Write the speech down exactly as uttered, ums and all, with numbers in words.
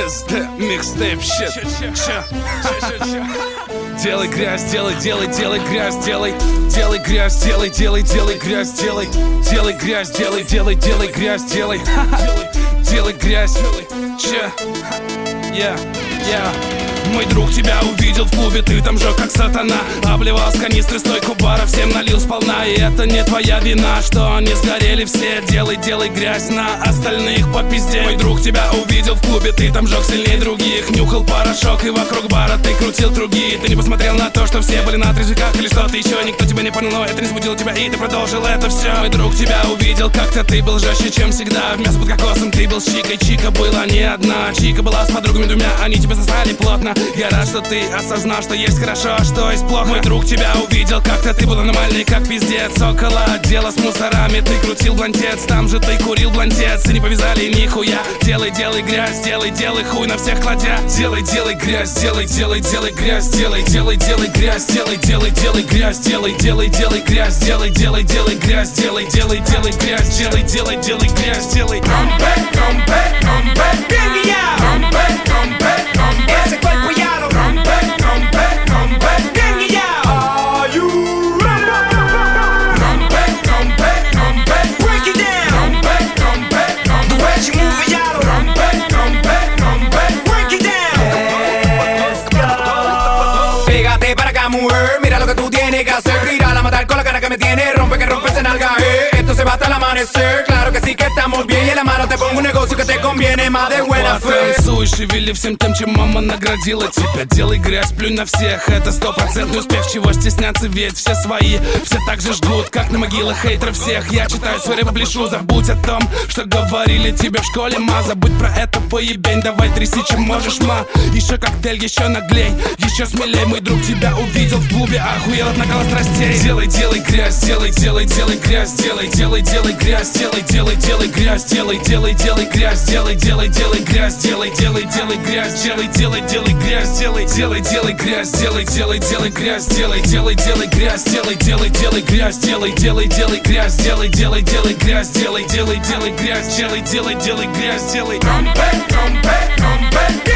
эс дэ микстейп щит. Делай грязь, делай, делай, делай грязь, делай. Делай грязь, делай, делай, делай грязь, делай. Делай грязь, делай, делай, делай грязь, делай. Делай грязь, че? Я, я. Мой друг тебя увидел в клубе, ты там жёг как сатана. Обливал с канистры стойку бара, всем налил сполна. И это не твоя вина, что они сгорели все. Делай, делай грязь на остальных по пизде. Мой друг тебя увидел в клубе, ты там жёг сильнее других. Нюхал порошок и вокруг бара ты крутил круги. Ты не посмотрел на то, что все были на трезвиках или что-то еще. Никто тебя не понял, но это не сбудило тебя, и ты продолжил это все. Мой друг тебя увидел, как-то ты был жестче, чем всегда. В мясо под кокосом ты был с Чикой, Чика была не одна. Чика была с подругами двумя, они тебя засрали плотно. Я рад, что ты осознал, что есть хорошо, а что есть плохо. Мой друг тебя увидел, как-то ты был нормальный, как пиздец. Около отдела с мусорами ты крутил блантец. Там же ты курил блантец, и не повязали нихуя. Делай, делай грязь, делай, делай хуй на всех кладя. Делай, делай грязь, делай, делай, делай грязь, делай, делай, делай грязь, делай, делай, делай грязь, делай, делай, делай грязь, делай, делай, делай грязь, делай, делай, делай грязь, делай, делай, делай грязь, делай. Rompe, rompe, rompe, Benguía. Rompe, rompe, rompe, ese cuerpo ya lo rompe, rompe, rompe, Benguía. Are you ready? Rompe, rompe, rompe, break it down. Rompe, rompe, rompe, the way you move it ya lo rompe, rompe, rompe, break it down. Let's go. Pégate para acá, mujer, mira lo que tú tienes que hacer. Tírala a matar con la cara que me tiene, rompe que rompe ese nalga, eh. Esto se va hasta el amanecer, claro que sí que estamos bien. Y en la mano te pongo un negocio que te conviene más de buena fe. Танцуй, шевели всем тем, чем мама наградила тебя. Делай грязь, плюнь на всех, это стопроцентный успех. Чего стесняться, ведь все свои, все так же жгут, как на могилах хейтеров всех. Я читаю свой рэп, пляшу, забудь о том, что говорили тебе в школе, ма. Забудь про это поебень, давай тряси, чем можешь, ма. Еще коктейль, еще наглей, еще смелей. Мой друг тебя увидел в клубе, охуел от накала страстей. Делай, делай грязь, делай, делай, делай грязь, делай, делай, делай грязь, делай, делай, делай грязь, делай, делай, делай грязь, делай, делай, делай грязь, делай, делай, делай грязь, делай, делай, делай грязь, делай, делай, делай грязь, делай, делай, делай грязь, делай, делай, делай грязь, делай, делай, делай грязь, делай, делай, делай грязь, делай, делай, делай грязь, делай, делай, делай грязь, делай, делай, делай грязь, делай. Rompe, rompe, rompe.